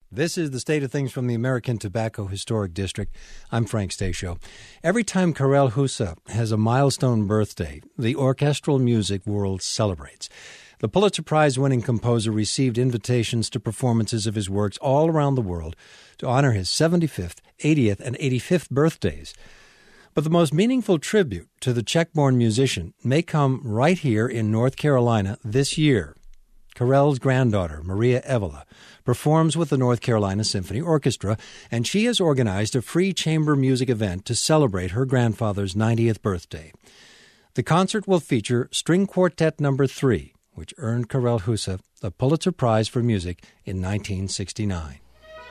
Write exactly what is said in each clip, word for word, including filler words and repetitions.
This is the State of Things from the American Tobacco Historic District. I'm Frank Stasio. Every time Karel Husa has a milestone birthday, the orchestral music world celebrates. The Pulitzer Prize-winning composer received invitations to performances of his works all around the world to honor his seventy-fifth, eightieth, and eighty-fifth birthdays. But the most meaningful tribute to the Czech-born musician may come right here in North Carolina this year. Karel's granddaughter, Maria Evola, performs with the North Carolina Symphony Orchestra, and she has organized a free chamber music event to celebrate her grandfather's ninetieth birthday. The concert will feature String Quartet Number three, which earned Karel Husa the Pulitzer Prize for Music in nineteen sixty-nine.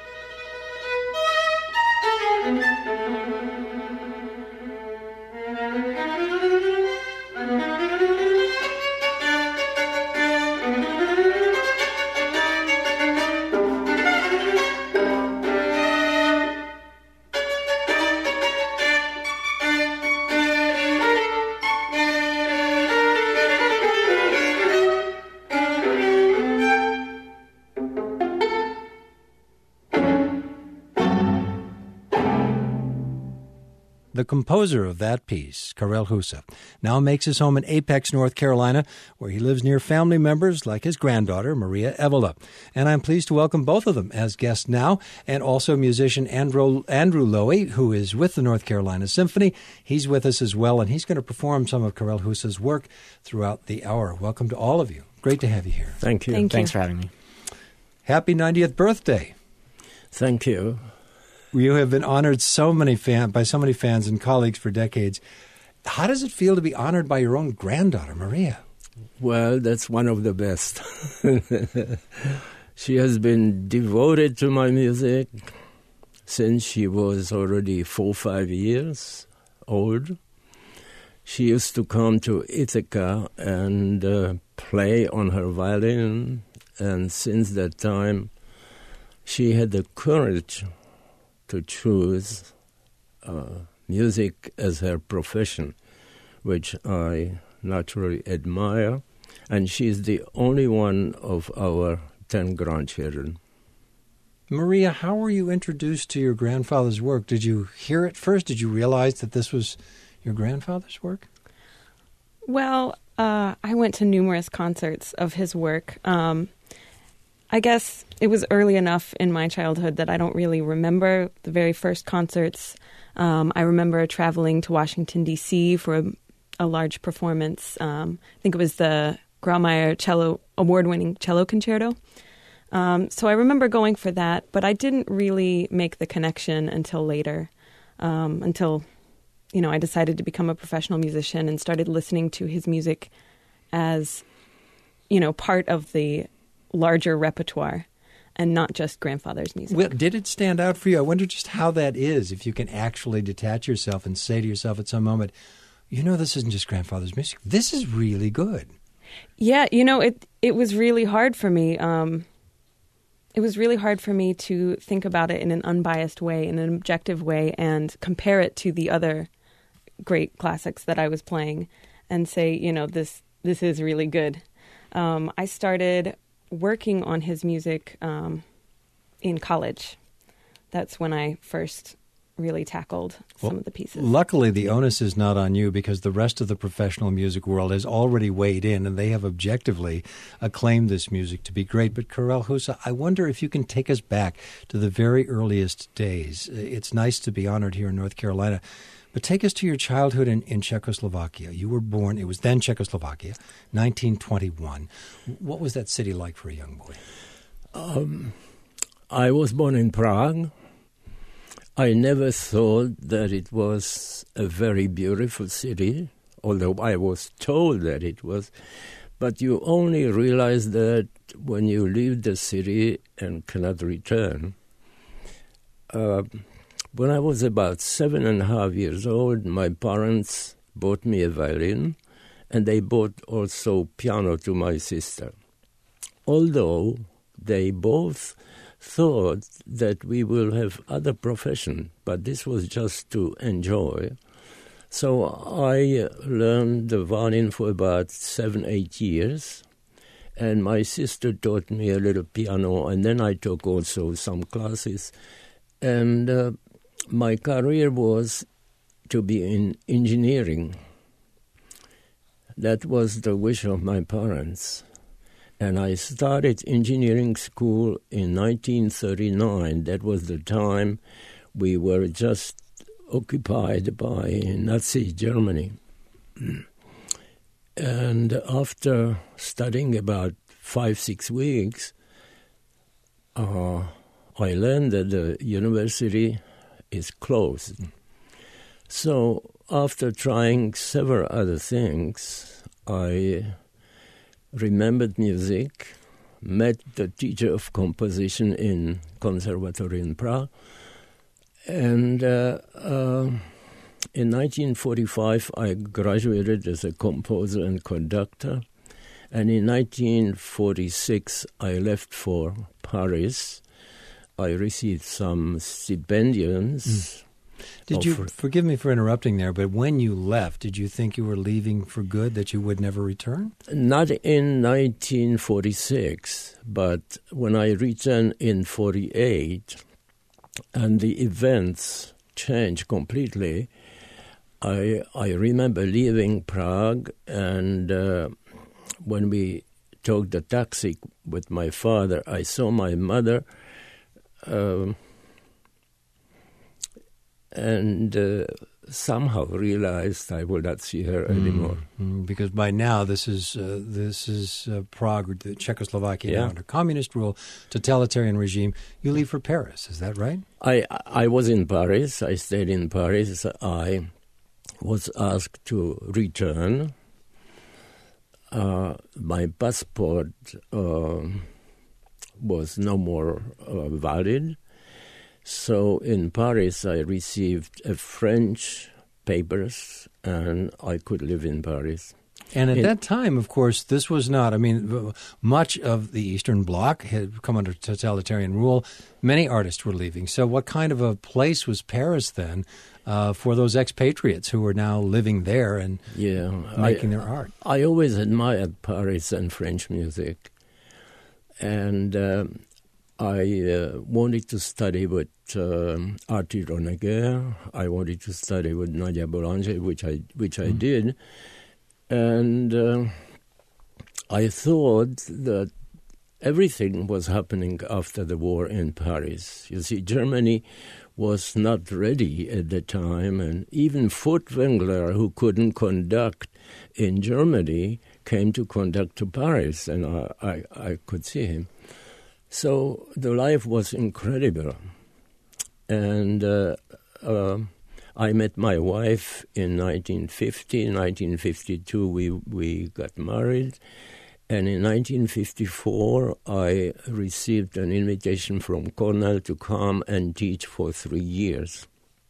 The composer of that piece, Karel Husa, now makes his home in Apex, North Carolina, where he lives near family members like his granddaughter, Maria Evola. And I'm pleased to welcome both of them as guests now, and also musician Andrew, Andrew Lowy, who is with the North Carolina Symphony. He's with us as well, and he's going to perform some of Karel Husa's work throughout the hour. Welcome to all of you. Great to have you here. Thank you. Thank Thanks you. for having me. Happy ninetieth birthday. Thank you. You have been honored so many fan, by so many fans and colleagues for decades. How does it feel to be honored by your own granddaughter, Maria? Well, that's one of the best. She has been devoted to my music since she was already four or five years old. She used to come to Ithaca and uh, play on her violin, and since that time, she had the courage to choose uh, music as her profession, which I naturally admire. And she's the only one of our ten grandchildren. Maria, how were you introduced to your grandfather's work? Did you hear it first? Did you realize that this was your grandfather's work? Well, uh, I went to numerous concerts of his work. Um, I guess it was early enough in my childhood that I don't really remember the very first concerts. Um, I remember traveling to Washington, D C for a, a large performance. Um, I think it was the Grawemeyer cello award-winning cello concerto. Um, so I remember going for that, but I didn't really make the connection until later, um, until, you know, I decided to become a professional musician and started listening to his music as, you know, part of the larger repertoire and not just grandfather's music. Well, did it stand out for you? I wonder just how that is, if you can actually detach yourself and say to yourself at some moment, you know, this isn't just grandfather's music. This is really good. Yeah, you know, it it was really hard for me. Um, it was really hard for me to think about it in an unbiased way, in an objective way, and compare it to the other great classics that I was playing and say, you know, this this is really good. Um, I started working on his music um, in college. That's when I first really tackled some well, of the pieces. Luckily, the onus is not on you because the rest of the professional music world has already weighed in and they have objectively acclaimed this music to be great. But Karel Husa, I wonder if you can take us back to the very earliest days. It's nice to be honored here in North Carolina. But take us to your childhood in, in Czechoslovakia. You were born, it was then Czechoslovakia, nineteen twenty-one. What was that city like for a young boy? Um, I was born in Prague. I never thought that it was a very beautiful city, although I was told that it was. But you only realize that when you leave the city and cannot return. Uh, When I was about seven and a half years old, my parents bought me a violin, and they bought also piano to my sister. Although they both thought that we will have other profession, but this was just to enjoy. So I learned the violin for about seven, eight years, And my sister taught me a little piano, and then I took also some classes. And uh, my career was to be in engineering. That was the wish of my parents. And I started engineering school in nineteen thirty-nine. That was the time we were just occupied by Nazi Germany. And after studying about five, six weeks, uh, I learned that the university is closed. So after trying several other things, I remembered music, met the teacher of composition in conservatory in Prague, and uh, uh, in nineteen forty-five, I graduated as a composer and conductor. And in nineteen forty-six, I left for Paris. I received some stipendiums. Mm. Did you, forgive me for interrupting there, but when you left, did you think you were leaving for good, that you would never return? Not in nineteen forty-six, but when I returned in forty-eight, and the events changed completely, I I remember leaving Prague, and uh, when we took the taxi with my father, I saw my mother, uh, and uh, somehow realized I would not see her mm, anymore. Mm, because by now, this is uh, this is uh, Prague, Czechoslovakia, yeah. now under communist rule, totalitarian regime. You leave for Paris, is that right? I I was in Paris. I stayed in Paris. I was asked to return. Uh, my passport uh, was no more uh, valid. So in Paris, I received a French papers, and I could live in Paris. And at it, that time, of course, this was not, I mean, much of the Eastern Bloc had come under totalitarian rule. Many artists were leaving. So what kind of a place was Paris then uh, for those expatriates who were now living there and yeah, making I, their art? I always admired Paris and French music. And uh, I uh, wanted to study with uh, Artie Honegger. I wanted to study with Nadia Boulanger, which I which I mm. did. And uh, I thought that everything was happening after the war in Paris. You see, Germany was not ready at the time, and even Furtwängler, who couldn't conduct in Germany, came to conduct to Paris, and I, I, I could see him. So the life was incredible. And uh, uh, I met my wife in nineteen fifty. In nineteen fifty-two, we, we got married. And in nineteen fifty-four, I received an invitation from Cornell to come and teach for three years.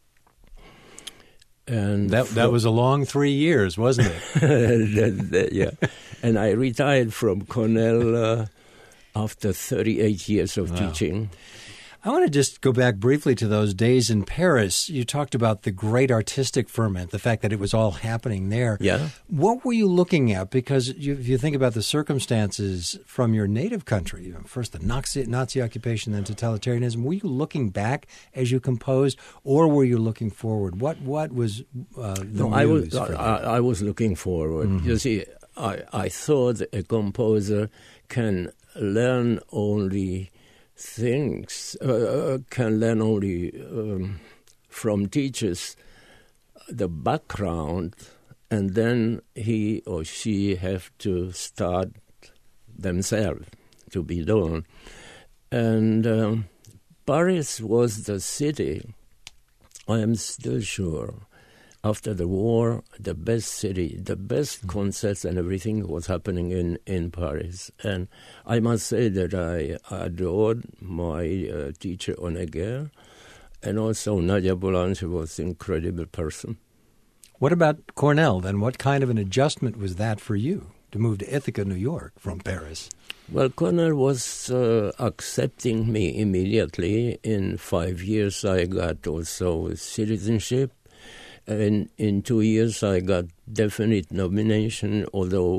And that that was a long three years, wasn't it? that, that, yeah. And I retired from Cornell uh, after thirty-eight years of wow. teaching. I want to just go back briefly to those days in Paris. You talked about the great artistic ferment, the fact that it was all happening there. Yeah. What were you looking at? Because you, if you think about the circumstances from your native country, you know, first the Nazi, Nazi occupation, then totalitarianism, were you looking back as you composed, or were you looking forward? What what was uh, the no, I was, muse for I, I was looking forward. Mm-hmm. You see, I, I thought a composer can learn only things, uh, can learn only um, from teachers the background, and then he or she have to start themselves to be done. And um, Paris was the city, I am still sure, after the war, the best city, the best concerts and everything was happening in, in Paris. And I must say that I adored my uh, teacher, Honegger, and also Nadia Boulanger was an incredible person. What about Cornell, then? What kind of an adjustment was that for you to move to Ithaca, New York from Paris? Well, Cornell was uh, accepting me immediately. In five years, I got also citizenship. And in two years, I got definite nomination, although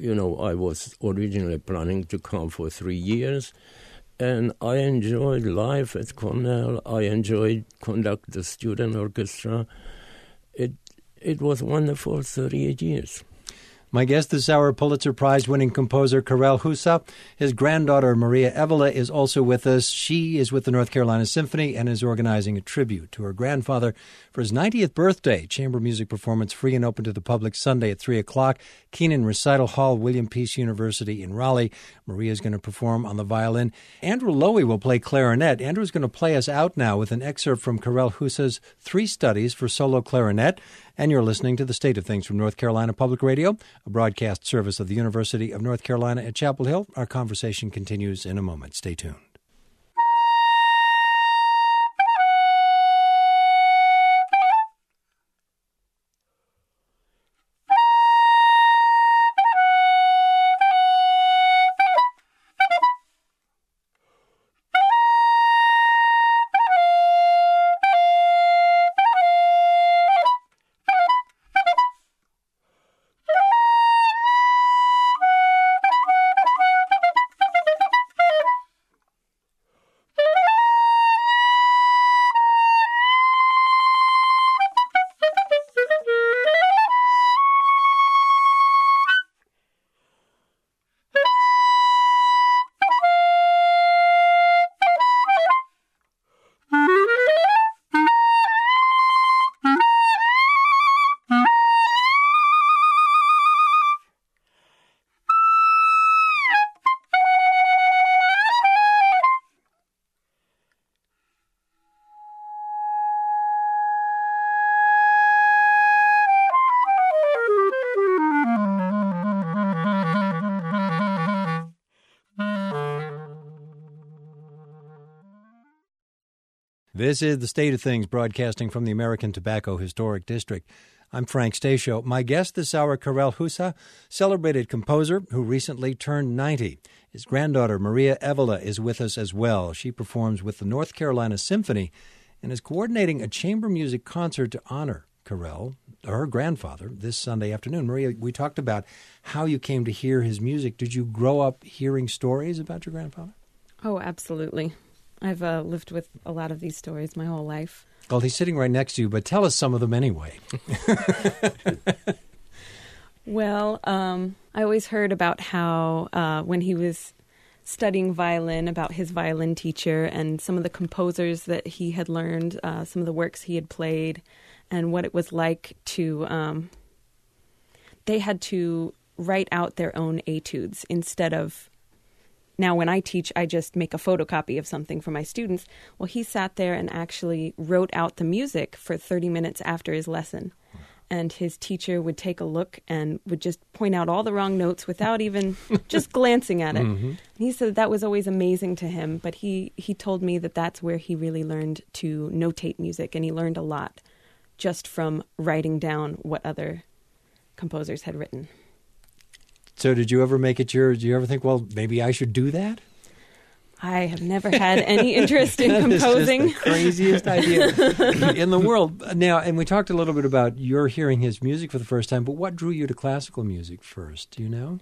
you know, I was originally planning to come for three years, and I enjoyed life at Cornell. I enjoyed conduct the student orchestra. It it was wonderful thirty-eight years. My guest this hour, Pulitzer Prize-winning composer Karel Husa. His granddaughter, Maria Evola, is also with us. She is with the North Carolina Symphony and is organizing a tribute to her grandfather for his ninetieth birthday. Chamber music performance free and open to the public Sunday at three o'clock. Keenan Recital Hall, William Peace University in Raleigh. Maria is going to perform on the violin. Andrew Lowy will play clarinet. Andrew's going to play us out now with an excerpt from Karel Husa's Three Studies for Solo Clarinet. And you're listening to The State of Things from North Carolina Public Radio, a broadcast service of the University of North Carolina at Chapel Hill. Our conversation continues in a moment. Stay tuned. This is The State of Things, broadcasting from the American Tobacco Historic District. I'm Frank Stasio. My guest this hour, Karel Husa, celebrated composer who recently turned ninety. His granddaughter, Maria Evola, is with us as well. She performs with the North Carolina Symphony and is coordinating a chamber music concert to honor Karel, her grandfather, this Sunday afternoon. Maria, we talked about how you came to hear his music. Did you grow up hearing stories about your grandfather? Oh, absolutely. I've uh, lived with a lot of these stories my whole life. Well, he's sitting right next to you, but tell us some of them anyway. Well, um, I always heard about how uh, when he was studying violin, about his violin teacher and some of the composers that he had learned, uh, some of the works he had played, and what it was like to... Um, they had to write out their own etudes instead of... Now, when I teach, I just make a photocopy of something for my students. Well, he sat there and actually wrote out the music for thirty minutes after his lesson. And his teacher would take a look and would just point out all the wrong notes without even just glancing at it. Mm-hmm. And he said that was always amazing to him. But he, he told me that that's where he really learned to notate music. And he learned a lot just from writing down what other composers had written. So did you ever make it your, did you ever think, well, maybe I should do that? I have never had any interest in composing. That is just the craziest idea in the world. Now, and we talked a little bit about your hearing his music for the first time, but what drew you to classical music first? Do you know?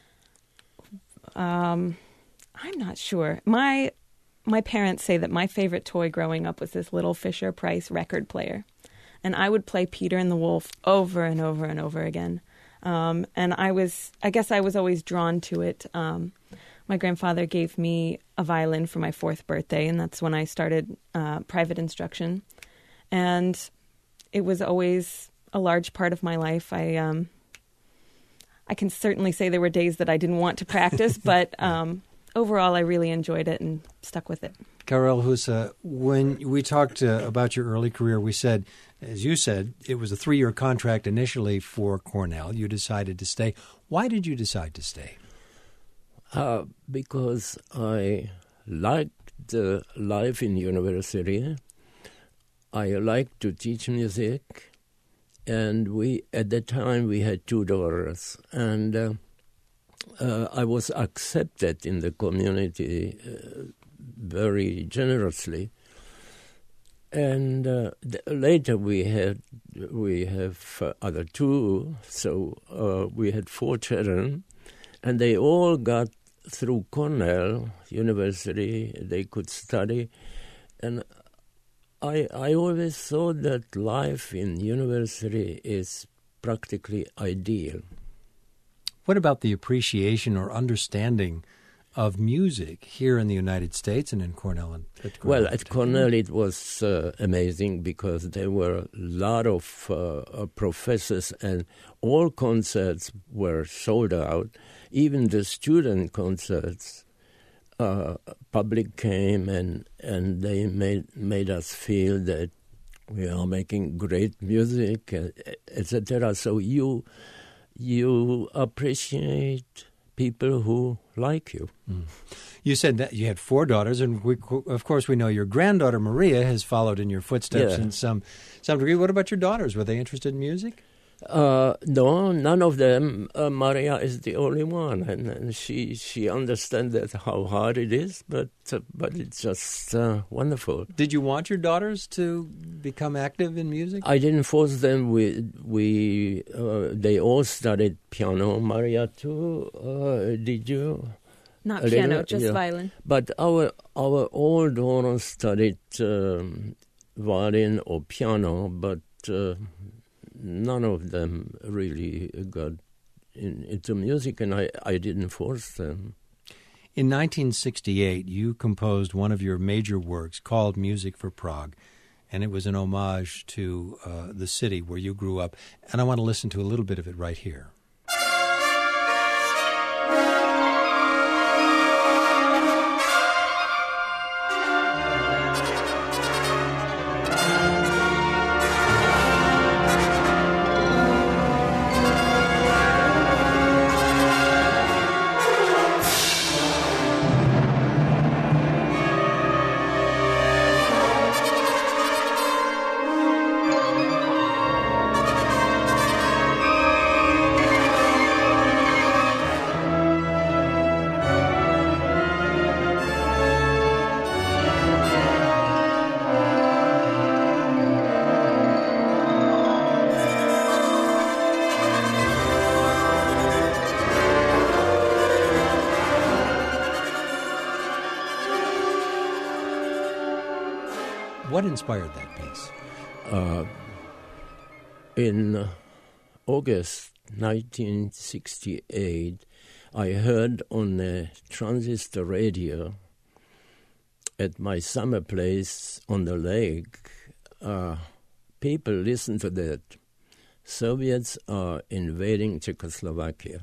Um, I'm not sure. My my parents say that my favorite toy growing up was this little Fisher-Price record player. And I would play Peter and the Wolf over and over and over again. Um, and I was, I guess I was always drawn to it. Um, my grandfather gave me a violin for my fourth birthday, and that's when I started uh, private instruction. And it was always a large part of my life. I, um, I can certainly say there were days that I didn't want to practice, but um, overall I really enjoyed it and stuck with it. Karel Husa, when we talked uh, about your early career, we said, as you said, it was a three-year contract initially for Cornell. You decided to stay. Why did you decide to stay? Uh, because I liked the life in university. I liked to teach music. And we, at that time, we had two daughters. And uh, uh, I was accepted in the community uh, very generously. And uh, th- later we had we have uh, other two, so uh, we had four children. And they all got through Cornell University. They could study. And I, I always thought that life in university is practically ideal. What about the appreciation or understanding of music here in the United States and in Cornell? And at Cornell well, at Cornell it was uh, amazing because there were a lot of uh, uh, professors and all concerts were sold out. Even the student concerts, uh, public came and, and they made made us feel that we are making great music, et cetera. So you you appreciate people who like you. Mm. You said that you had four daughters, and we, of course we know your granddaughter Maria has followed in your footsteps yeah. in some some degree. What about your daughters? Were they interested in music? Uh, no, none of them. Uh, Maria is the only one, and, and she she understands that how hard it is, but uh, but it's just uh, wonderful. Did you want your daughters to become active in music? I didn't force them. We we uh, they all studied piano. Maria too. Uh, did you? Not A piano, little, just yeah. violin. But our our old daughter studied um, violin or piano, but. Uh, None of them really got in, into music, and I, I didn't force them. In nineteen sixty-eight, you composed one of your major works called Music for Prague, and it was an homage to uh, the city where you grew up. And I want to listen to a little bit of it right here. What inspired that piece? Uh, in uh, August nineteen sixty-eight, I heard on a transistor radio at my summer place on the lake, uh, people listen to that. Soviets are invading Czechoslovakia.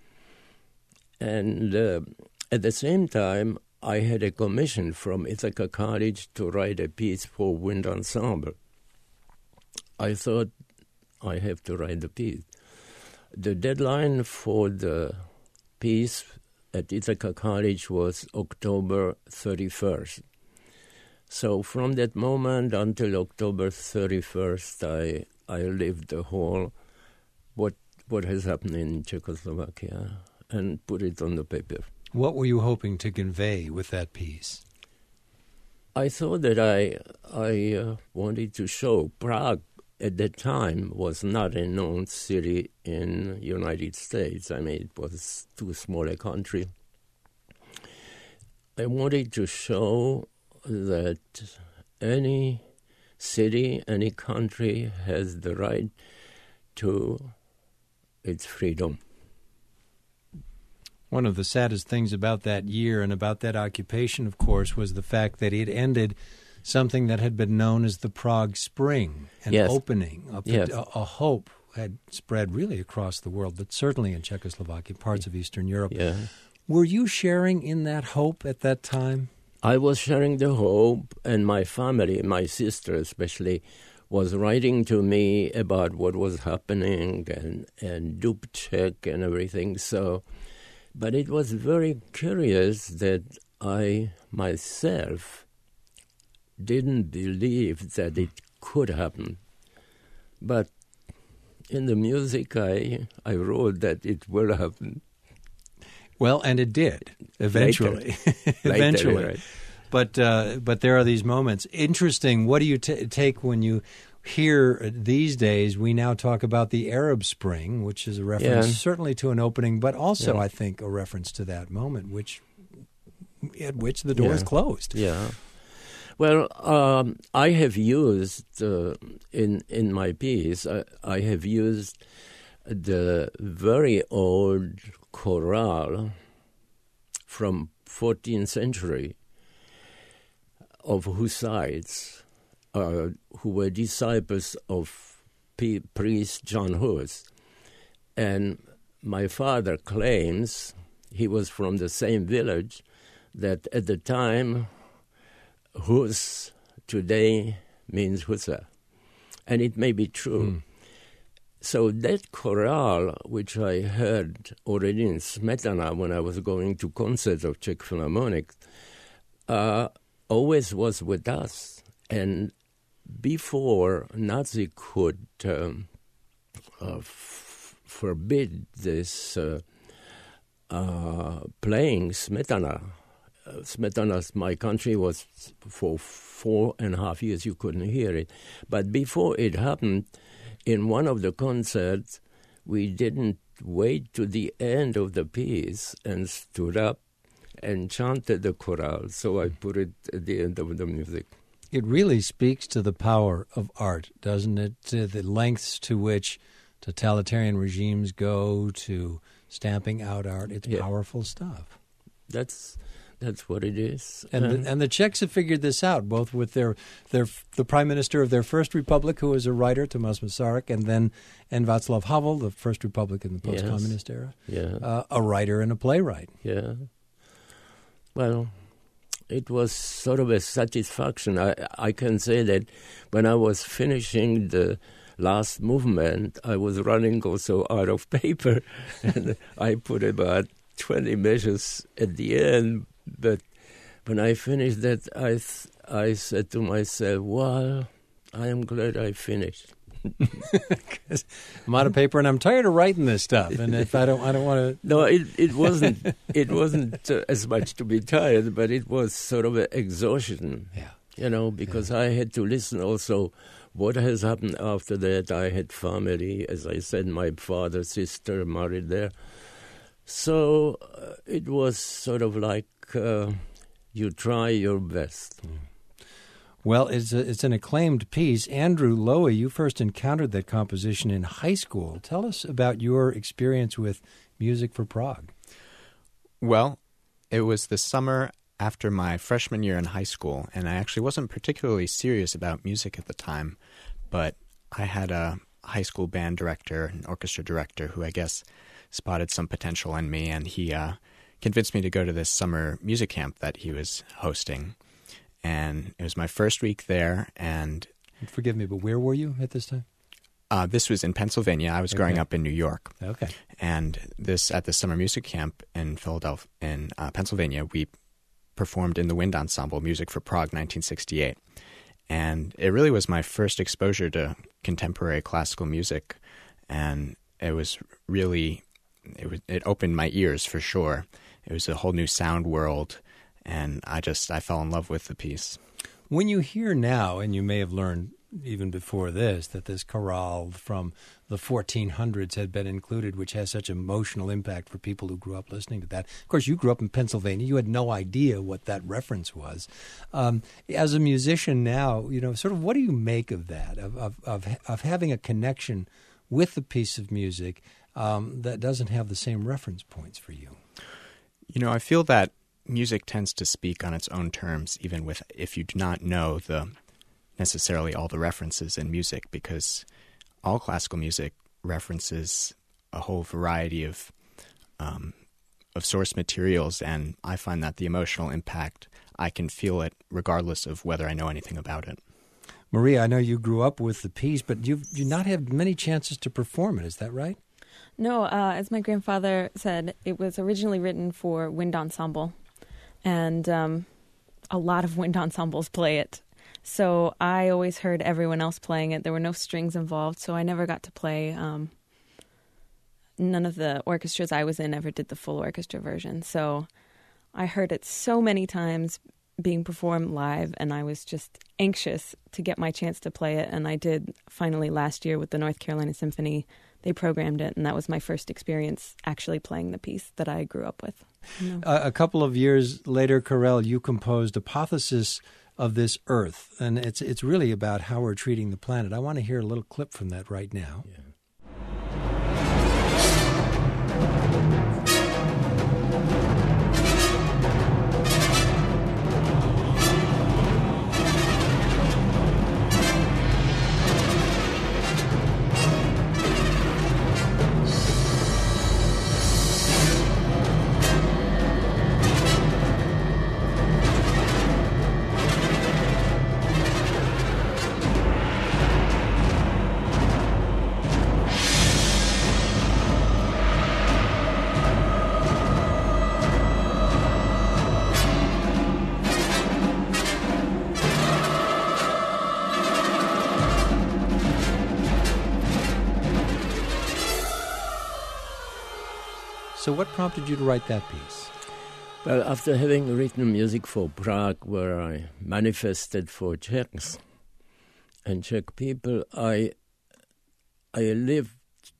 And uh, at the same time, I had a commission from Ithaca College to write a piece for wind ensemble. I thought I have to write the piece. The deadline for the piece at Ithaca College was October thirty-first. So from that moment until October thirty-first, I I lived the whole what what has happened in Czechoslovakia and put it on the paper. What were you hoping to convey with that piece? I thought that I I uh, wanted to show Prague at that time was not a known city in the United States. I mean, it was too small a country. I wanted to show that any city, any country has the right to its freedom. One of the saddest things about that year and about that occupation, of course, was the fact that it ended something that had been known as the Prague Spring, an yes. opening, a, yes. a, a hope had spread really across the world, but certainly in Czechoslovakia, parts of Eastern Europe. Yeah. Were you sharing in that hope at that time? I was sharing the hope, and my family, my sister especially, was writing to me about what was happening and, and Dubček and everything. So, but it was very curious that I myself didn't believe that it could happen. But in the music, I I wrote that it will happen. Well, and it did eventually. Later. eventually, Later, right. but uh, but there are these moments. Interesting. What do you t- take when you here these days, we now talk about the Arab Spring, which is a reference Yeah. certainly to an opening, but also, Yeah. I think, a reference to that moment, which at which the doors Yeah. closed. Yeah. Well, um, I have used uh, in in my piece. I, I have used the very old chorale from fourteenth century of Hussites, uh, who were disciples of P- priest John Hus. And my father claims, he was from the same village, that at the time Hus today means Hussa. And it may be true. Mm. So that chorale, which I heard already in Smetana when I was going to concerts of Czech Philharmonic, uh, always was with us. And before Nazi could um, uh, f- forbid this uh, uh, playing Smetana, uh, Smetana's My Country was for four and a half years, you couldn't hear it. But before it happened, in one of the concerts, we didn't wait to the end of the piece and stood up and chanted the chorale. So I put it at the end of the music. It really speaks to the power of art, doesn't it? To the lengths to which totalitarian regimes go to stamping out art. It's Yeah. powerful stuff. That's that's what it is. And Um, the, and the Czechs have figured this out, both with their their the prime minister of their first republic, who was a writer, Tomáš Masaryk, and then and Václav Havel, the first republic in the post-communist Yes. era, yeah, uh, a writer and a playwright. yeah. Well, it was sort of a satisfaction. I I can say that when I was finishing the last movement, I was running also out of paper, and I put about twenty measures at the end. But when I finished that, I th- I said to myself, "Well, I am glad I finished." I'm out of paper and I'm tired of writing this stuff. And if I don't, I don't want to. No, it it wasn't it wasn't uh, as much to be tired, but it was sort of an exhaustion. Yeah. You know, because I had to listen also what has happened after that. I had family, as I said, my father, sister married there. So uh, it was sort of like uh, you try your best. Well, it's a, it's an acclaimed piece. Andrew Lowe, you first encountered that composition in high school. Tell us about your experience with Music for Prague. Well, it was the summer after my freshman year in high school, and I actually wasn't particularly serious about music at the time, but I had a high school band director, an orchestra director, who I guess spotted some potential in me, and he uh, convinced me to go to this summer music camp that he was hosting. And it was my first week there, and Forgive me, but where were you at this time? uh, this was in Pennsylvania. I was growing Okay. up in New York. Okay. And this at the summer music camp in Philadelphia, in uh, Pennsylvania, we performed in the wind ensemble Music for Prague nineteen sixty-eight. And it really was my first exposure to contemporary classical music. And it was really, it, was, it opened my ears for sure. It was a whole new sound world. And I just, I fell in love with the piece. When you hear now, and you may have learned even before this, that this chorale from the fourteen hundreds had been included, which has such emotional impact for people who grew up listening to that. Of course, you grew up in Pennsylvania. You had no idea what that reference was. Um, as a musician now, you know, sort of what do you make of that, of of of, of having a connection with a piece of music um, that doesn't have the same reference points for you? You know, I feel that music tends to speak on its own terms, even with if you do not know the necessarily all the references in music, because all classical music references a whole variety of um, of source materials, and I find that the emotional impact, I can feel it regardless of whether I know anything about it. Maria, I know you grew up with the piece, but you've you not had many chances to perform it. Is that right? No, uh, as my grandfather said, it was originally written for wind ensemble, and um, a lot of wind ensembles play it. So I always heard everyone else playing it. There were no strings involved, so I never got to play. Um, none of the orchestras I was in ever did the full orchestra version. So I heard it so many times being performed live, and I was just anxious to get my chance to play it. And I did finally last year with the North Carolina Symphony. They programmed it, and that was my first experience actually playing the piece that I grew up with. You know. uh, a couple of years later, Karel, you composed Apotheosis of This Earth, and it's it's really about how we're treating the planet. I want to hear a little clip from that right now. Yeah. So what prompted you to write that piece? Well, after having written music for Prague, where I manifested for Czechs and Czech people, I I lived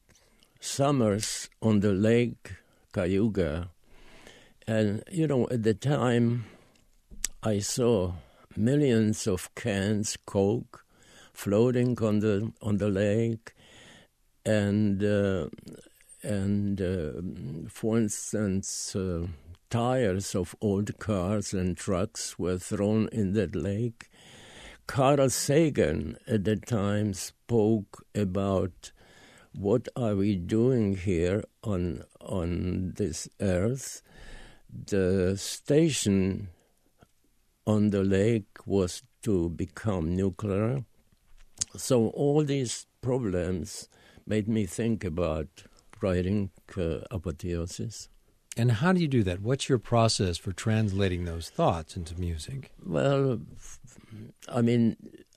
summers on the lake Cayuga. And, you know, at the time, I saw millions of cans, Coke, floating on the on the lake. And, uh, and uh, for instance, uh, tires of old cars and trucks were thrown in that lake. Carl Sagan at the time spoke about what are we doing here on on this earth. The station on the lake was to become nuclear. So all these problems made me think about writing uh, Apotheosis. And how do you do that? What's your process for translating those thoughts into music? Well, I mean,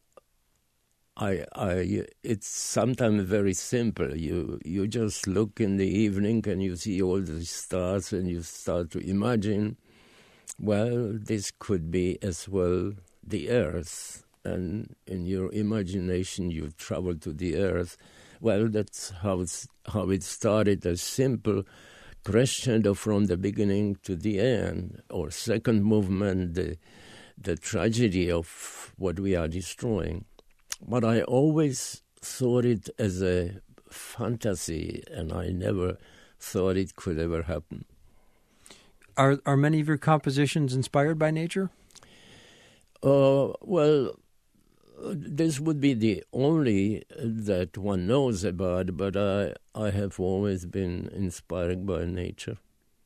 I, I, it's sometimes very simple. You, you just look in the evening and you see all the stars and you start to imagine, well, this could be as well the Earth. And in your imagination, you travel to the Earth. Well, that's how it's, how it started, a simple crescendo from the beginning to the end, or second movement, the, the tragedy of what we are destroying. But I always thought it as a fantasy, and I never thought it could ever happen. Are are many of your compositions inspired by nature? Uh, well, this would be the only that one knows about, but I, I have always been inspired by nature.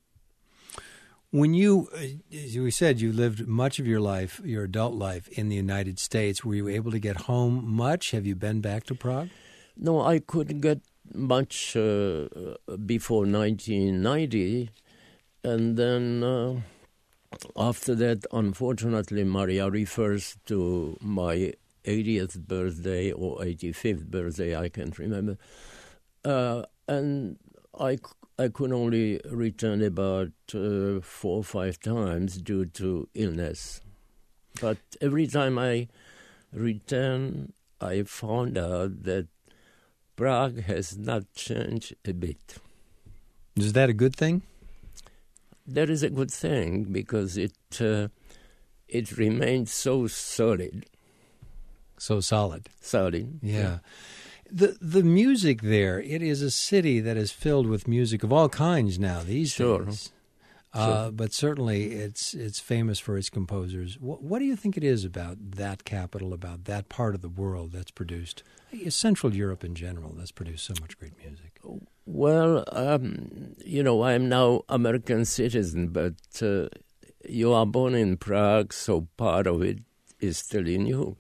When you, as we said, you lived much of your life, your adult life, in the United States. Were you able to get home much? Have you been back to Prague? No, I couldn't get much uh, before nineteen ninety. And then uh, after that, unfortunately, Maria refers to my eightieth birthday or eighty-fifth birthday, I can't remember. Uh, and I, I could only return about uh, four or five times due to illness. But every time I return, I found out that Prague has not changed a bit. Is that a good thing? That is a good thing because it uh, it remains so solid. So solid. Solid. Yeah. yeah. The the music there, it is a city that is filled with music of all kinds now these sure. days. Uh, sure. But certainly it's it's famous for its composers. What, what do you think it is about that capital, about that part of the world that's produced, Central Europe in general, that's produced so much great music? Well, um, you know, I'm now American citizen, but uh, you are born in Prague, so part of it is still in you.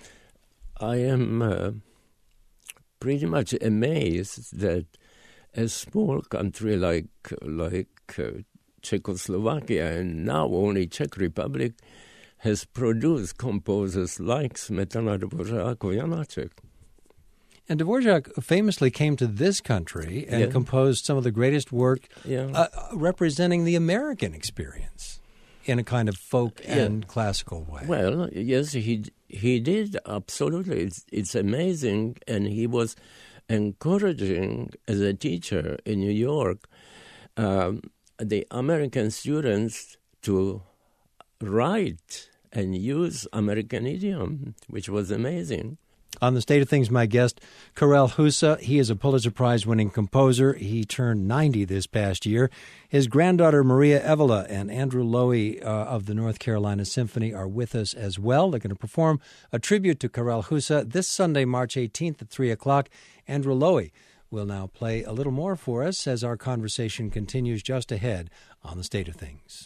I am uh, pretty much amazed that a small country like like uh, Czechoslovakia and now only Czech Republic has produced composers like Smetana, Dvořák, or Janáček. And Dvořák famously came to this country and yeah. composed some of the greatest work yeah. uh, representing the American experience. in a kind of folk and yeah. classical way. Well, yes, he he did, absolutely. It's, it's amazing, and he was encouraging, as a teacher in New York, um, the American students to write and use American idiom, which was amazing. On The State of Things, my guest, Karel Husa. He is a Pulitzer Prize-winning composer. He turned ninety this past year. His granddaughter, Maria Evola, and Andrew Lowy uh, of the North Carolina Symphony are with us as well. They're going to perform a tribute to Karel Husa this Sunday, March eighteenth at three o'clock. Andrew Lowy will now play a little more for us as our conversation continues just ahead on The State of Things.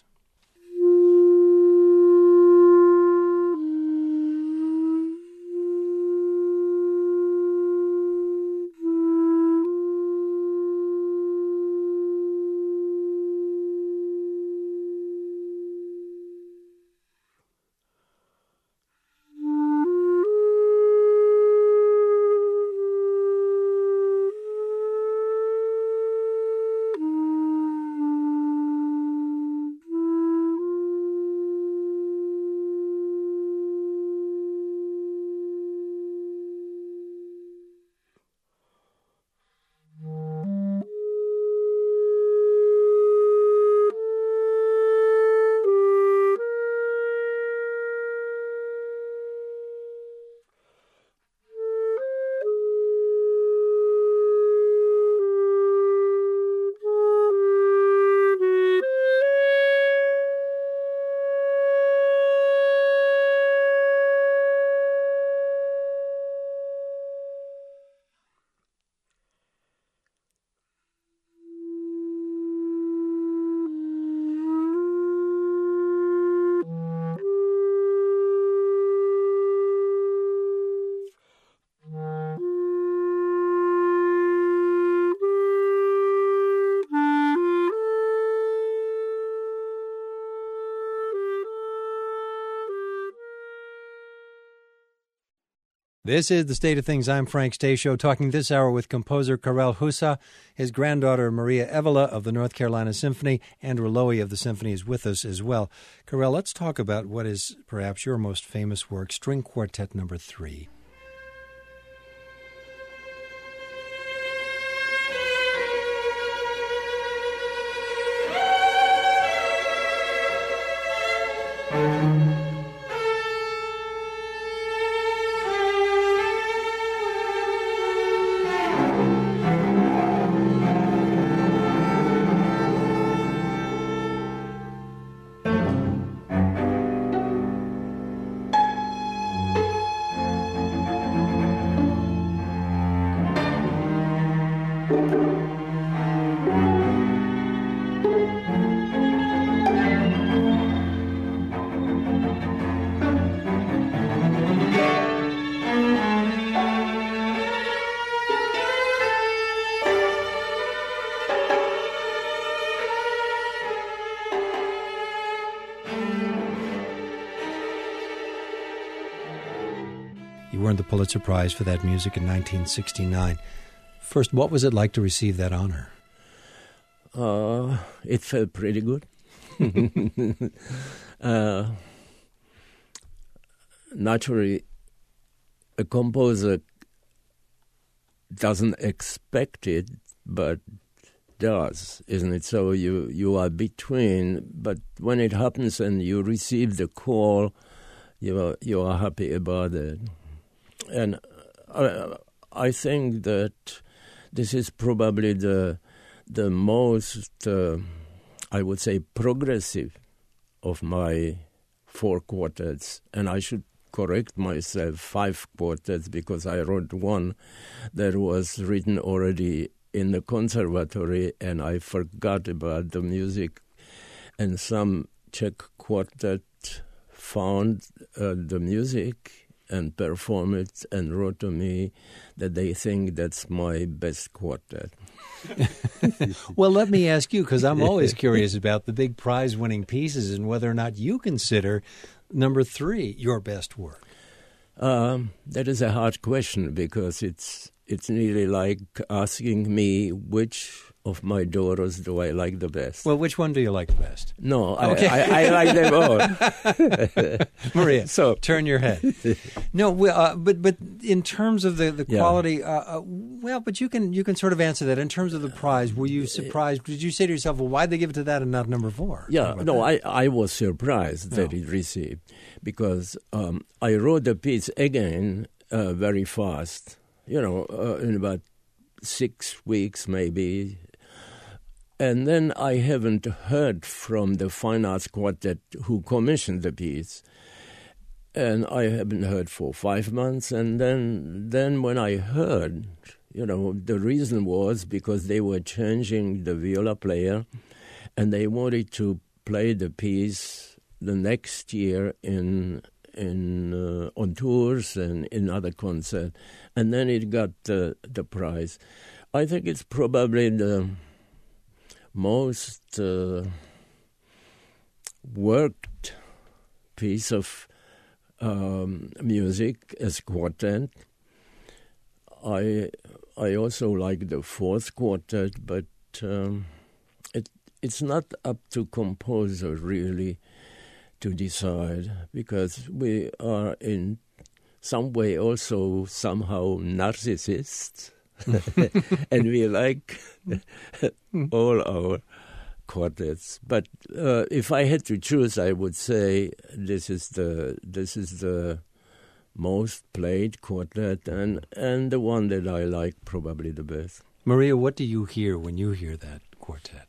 This is The State of Things. I'm Frank Stasio, talking this hour with composer Karel Husa. His granddaughter, Maria Evola of the North Carolina Symphony. Andrew Lowy of the Symphony is with us as well. Karel, let's talk about what is perhaps your most famous work, String Quartet Number Three. You earned the Pulitzer Prize for that music in nineteen sixty-nine. First, what was it like to receive that honor? Uh, it felt pretty good. uh, naturally, a composer doesn't expect it, but does, isn't it? So you, you are between, but when it happens and you receive the call, you are, you are happy about it. And I, I think that this is probably the the most, uh, I would say, progressive of my four quartets. And I should correct myself, five quartets, because I wrote one that was written already in the conservatory, and I forgot about the music. And some Czech quartet found uh, the music and perform it and wrote to me that they think that's my best quartet. Well, let me ask you, because I'm always curious about the big prize-winning pieces and whether or not you consider number three your best work. Um, that is a hard question because it's it's nearly like asking me which of my daughters do I like the best. Well, which one do you like the best? No, Okay. I, I, I like them all. Maria, So- turn your head. No, well, uh, but but in terms of the, the Yeah. quality, uh, uh, well, but you can you can sort of answer that. In terms of the prize, were you surprised? Did you say to yourself, well, why'd they give it to that and not number four? Yeah, How about no, that? I, I was surprised that No. it received because um, I wrote the piece again uh, very fast, you know, uh, in about six weeks maybe. And then I haven't heard from the Fine Arts Quartet who commissioned the piece. And I haven't heard for five months. And then, then when I heard, you know, the reason was because they were changing the viola player and they wanted to play the piece the next year in in uh, on tours and in other concerts. And then it got uh, the prize. I think it's probably the most uh, worked piece of um, music as quartet. I I also like the fourth quartet, but um, it it's not up to composer really to decide, because we are in some way also somehow narcissists. And we like all our quartets. But uh, if I had to choose, I would say this is the this is the most played quartet and, and the one that I like probably the best. Maria, what do you hear when you hear that quartet?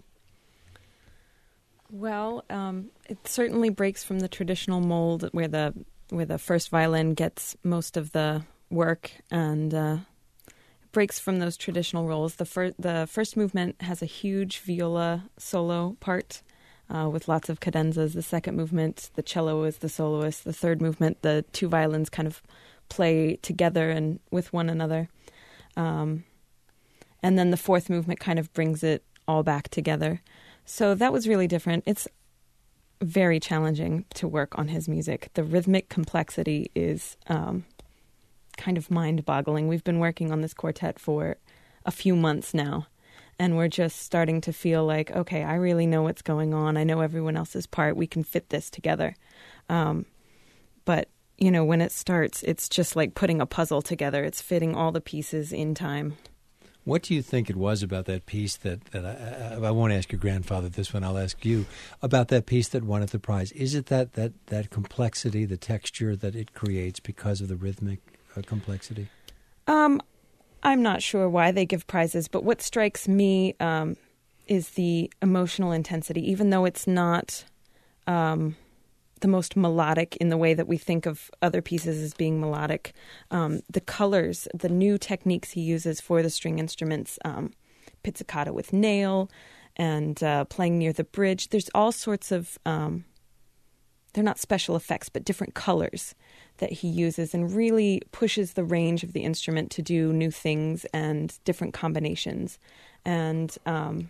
Well, um, it certainly breaks from the traditional mold where the where the first violin gets most of the work, and uh, breaks from those traditional roles. The, fir- the first movement has a huge viola solo part uh, with lots of cadenzas. The second movement, the cello is the soloist. The third movement, the two violins kind of play together and with one another. Um, and then the fourth movement kind of brings it all back together. So that was really different. It's very challenging to work on his music. The rhythmic complexity is um, kind of mind-boggling. We've been working on this quartet for a few months now, and we're just starting to feel like, okay, I really know what's going on. I know everyone else's part. We can fit this together. Um, but, you know, when it starts, it's just like putting a puzzle together. It's fitting all the pieces in time. What do you think it was about that piece that, that I, I, I won't ask your grandfather this one, I'll ask you, about that piece that won at the prize? Is it that, that, that complexity, the texture that it creates because of the rhythmic uh, complexity? Um, I'm not sure why they give prizes, but what strikes me um, is the emotional intensity, even though it's not um, the most melodic in the way that we think of other pieces as being melodic. Um, the colors, the new techniques he uses for the string instruments, um, pizzicato with nail and uh, playing near the bridge. There's all sorts of, um, they're not special effects, but different colors that he uses and really pushes the range of the instrument to do new things and different combinations. And um,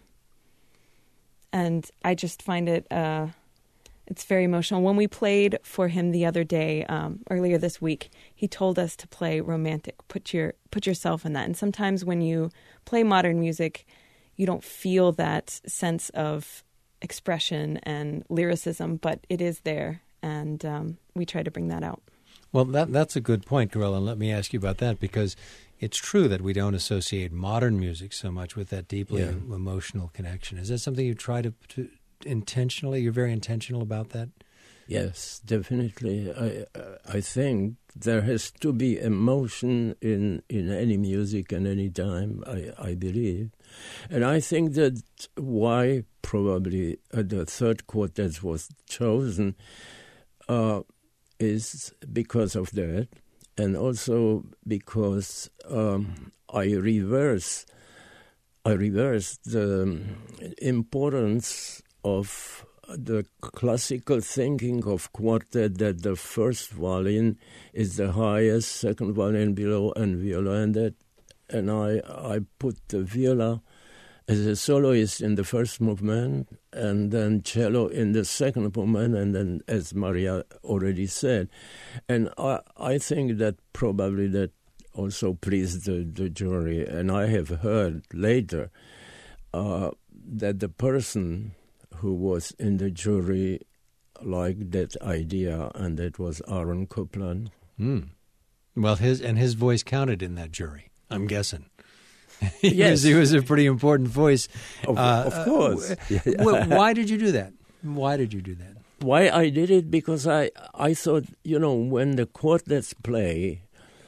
and I just find it... Uh, It's very emotional. When we played for him the other day, um, earlier this week, he told us to play romantic. Put your put yourself in that. And sometimes when you play modern music, you don't feel that sense of expression and lyricism, but it is there, and um, we try to bring that out. Well, that that's a good point, Corella, and let me ask you about that, because it's true that we don't associate modern music so much with that deeply Yeah. emotional connection. Is that something you try to... to intentionally, you're very intentional about that? Yes, definitely. I I think there has to be emotion in, in any music and any time, I, I believe. And I think that why probably uh, the third quartet was chosen uh, is because of that, and also because um, I reverse, I reverse the importance of the classical thinking of quartet, that the first violin is the highest, second violin below, and viola, and that, and I I put the viola as a soloist in the first movement, and then cello in the second movement, and then, as Maria already said, and I I think that probably that also pleased the, the jury. And I have heard later uh, that the person who was in the jury liked that idea, and that was Aaron Copland. Mm. Well, his and his voice counted in that jury, I'm guessing. he, Yes. was, he was a pretty important voice. Of, Uh, of course. Uh, w- why did you do that? Why did you do that? Why I did it? Because I, I thought, you know, when the quartets play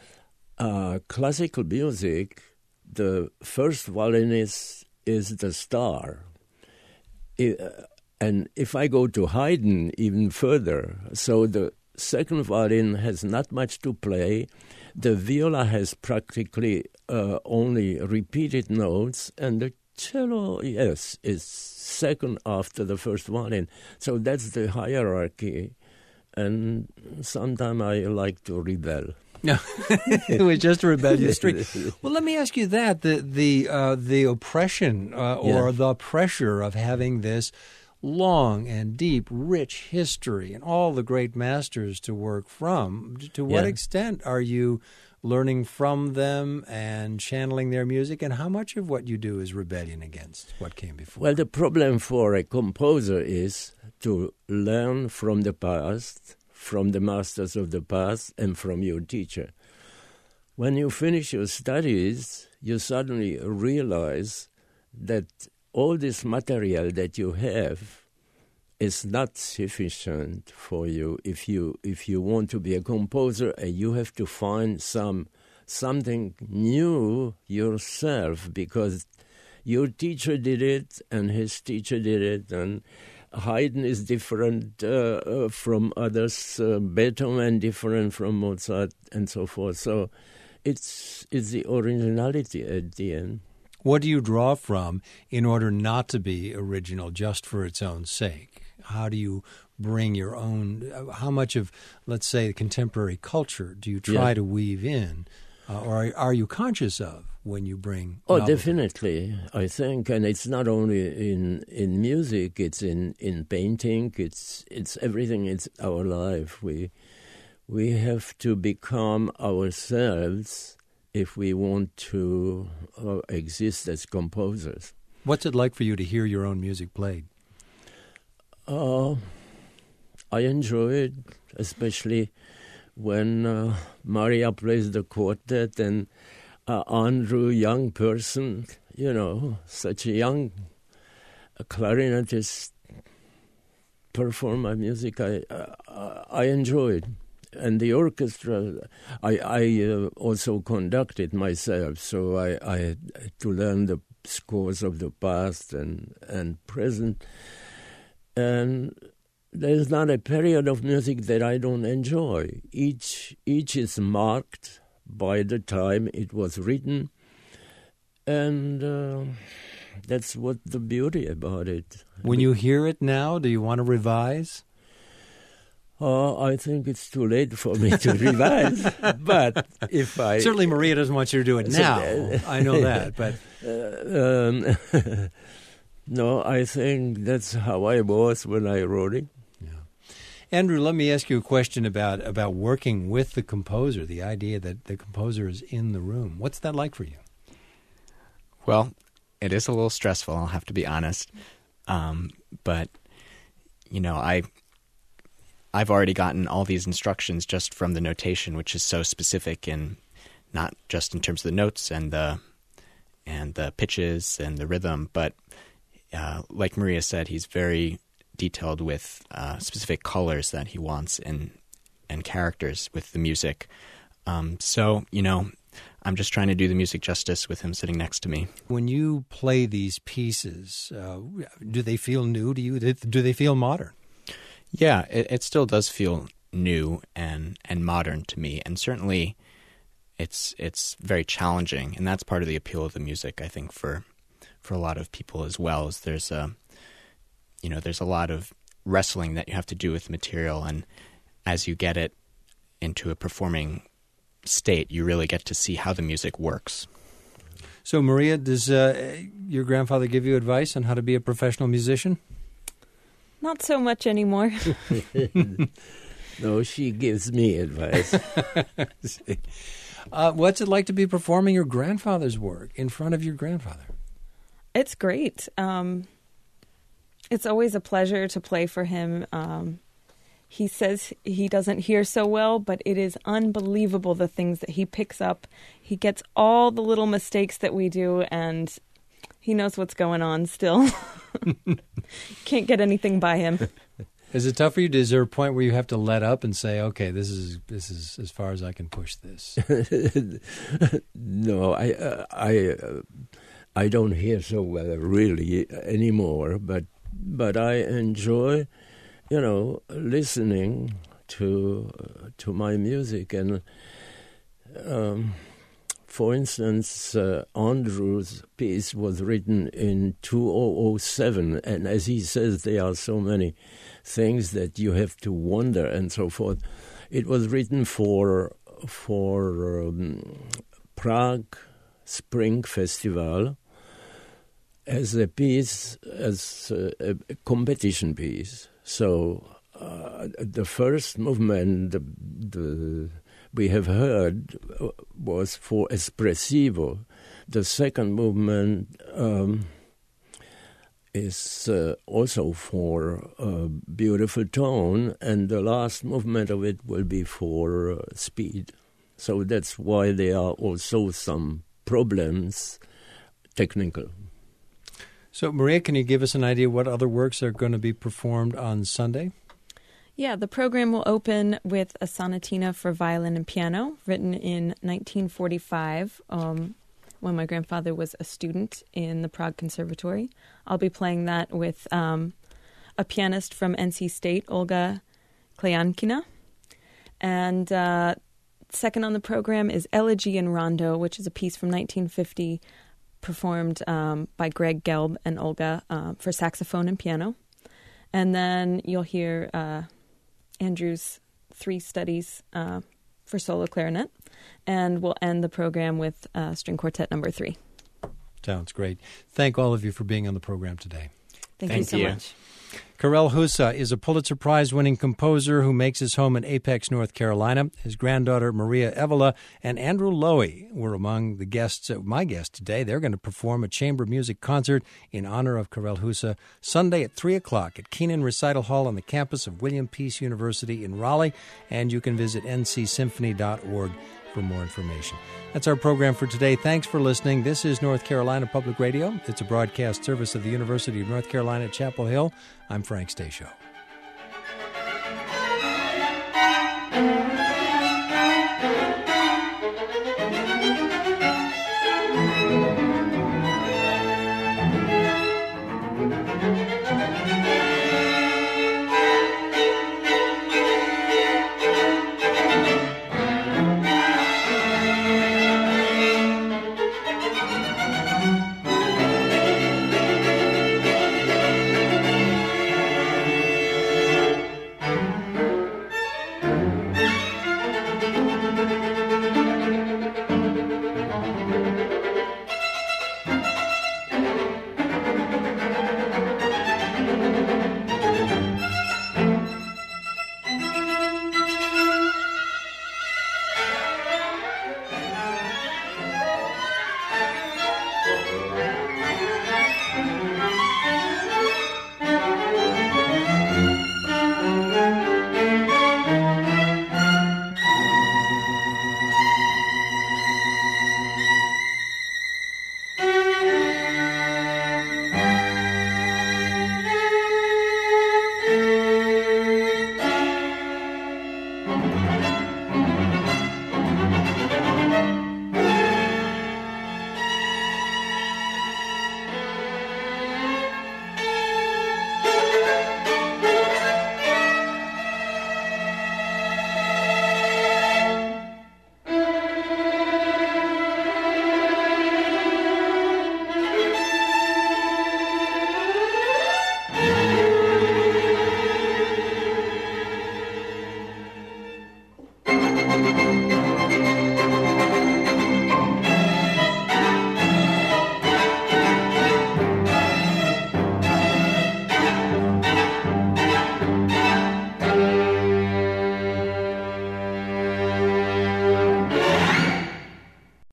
uh, classical music, the first violinist is the star. It, uh, and if I go to Haydn even further, so the second violin has not much to play. The viola has practically uh, only repeated notes, and the cello, yes, is second after the first violin. So that's the hierarchy, and sometimes I like to rebel. It was just a rebellious streak. Well, let me ask you that the the uh, the oppression uh, or Yeah. the pressure of having this long and deep, rich history and all the great masters to work from. To what Yeah. extent are you learning from them and channeling their music, and how much of what you do is rebellion against what came before? Well, the problem for a composer is to learn from the past, from the masters of the past, and from your teacher. When you finish your studies, you suddenly realize that all this material that you have is not sufficient for you if you if you want to be a composer, and you have to find some something new yourself, because your teacher did it and his teacher did it, and Haydn is different uh, uh, from others, uh, Beethoven different from Mozart, and so forth. So it's it's the originality at the end. What do you draw from in order not to be original just for its own sake? How do you bring your own, how much of, let's say, contemporary culture do you try Yeah. to weave in, uh, or are, are you conscious of when you bring Oh, novelty? definitely, I think. And it's not only in, in music, it's in, in painting, it's it's everything, it's our life. We, we have to become ourselves if we want to uh, exist as composers. What's it like for you to hear your own music played? Uh, I enjoy it, especially when uh, Maria plays the quartet and uh, Andrew, young person, you know, such a young clarinetist, perform my music. I uh, I enjoy it. And the orchestra, I, I uh, also conducted myself, so I, I had to learn the scores of the past and, and present. And there's not a period of music that I don't enjoy. Each each is marked by the time it was written, and uh, that's what the beauty about it. When you hear it now, do you want to revise? Uh, I think it's too late for me to revise, but if I... Certainly Maria doesn't want you to do it So, now. uh, I know that, but... Uh, um, no, I think that's how I was when I wrote it. Andrew, let me ask you a question about, about working with the composer, the idea that the composer is in the room. What's that like for you? Well, it is a little stressful, I'll have to be honest. Um, but, you know, I... I've already gotten all these instructions just from the notation, which is so specific, and not just in terms of the notes and the and the pitches and the rhythm, but uh, like Maria said, he's very detailed with uh, specific colors that he wants and and characters with the music. Um, so, you know, I'm just trying to do the music justice with him sitting next to me. When you play these pieces, uh, do they feel new to you? Do they feel modern? Yeah, it, it still does feel new and, and modern to me, and certainly it's it's very challenging, and that's part of the appeal of the music, I think, for for a lot of people as well. Is there's a you know there's a lot of wrestling that you have to do with the material, and as you get it into a performing state, you really get to see how the music works. So, Maria, does uh, your grandfather give you advice on how to be a professional musician? Not so much anymore. No, she gives me advice. uh, what's it like to be performing your grandfather's work in front of your grandfather? It's great. Um, it's always a pleasure to play for him. Um, he says he doesn't hear so well, but it is unbelievable the things that he picks up. He gets all the little mistakes that we do, and he knows what's going on still. Can't get anything by him. Is it tough for you? Is there a point where you have to let up and say, "Okay, this is this is as far as I can push this"? No, I uh, I uh, I don't hear so well really anymore. But but I enjoy, you know, listening to uh, to my music. And um, for instance, uh, Andrew's piece was written in two thousand seven, and as he says, there are so many things that you have to wonder and so forth. It was written for for um, Prague Spring Festival as a piece, as a, a competition piece. So uh, the first movement the, the, we have heard was for Espressivo. The second movement um, is uh, also for uh, beautiful tone, and the last movement of it will be for uh, speed. So that's why there are also some problems, technical. So, Maria, can you give us an idea what other works are going to be performed on Sunday? Yeah, the program will open with a sonatina for violin and piano, written in nineteen forty-five, um, when my grandfather was a student in the Prague Conservatory. I'll be playing that with um, a pianist from N C State, Olga Klejankina. And uh, second on the program is Elegy in Rondo, which is a piece from nineteen fifty, performed um, by Greg Gelb and Olga uh, for saxophone and piano. And then you'll hear uh, Andrew's three studies uh, for solo clarinet. And we'll end the program with uh, string quartet number three. Sounds great. Thank all of you for being on the program today. Thank, Thank you so you. much. Karel Husa is a Pulitzer Prize-winning composer who makes his home in Apex, North Carolina. His granddaughter, Maria Evola, and Andrew Lowy were among the guests, uh, my guests today. They're going to perform a chamber music concert in honor of Karel Husa Sunday at three o'clock at Keenan Recital Hall on the campus of William Peace University in Raleigh. And you can visit n c symphony dot org for more information. That's our program for today. Thanks for listening. This is North Carolina Public Radio. It's a broadcast service of the University of North Carolina at Chapel Hill. I'm Frank Stasio.